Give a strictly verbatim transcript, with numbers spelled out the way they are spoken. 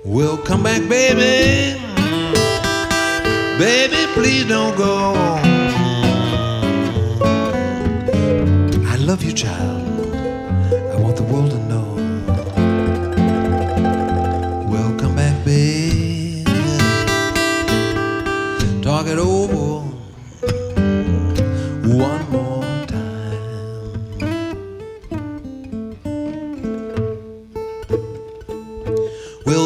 Well, come back, baby. Baby, please don't go. I love you, child.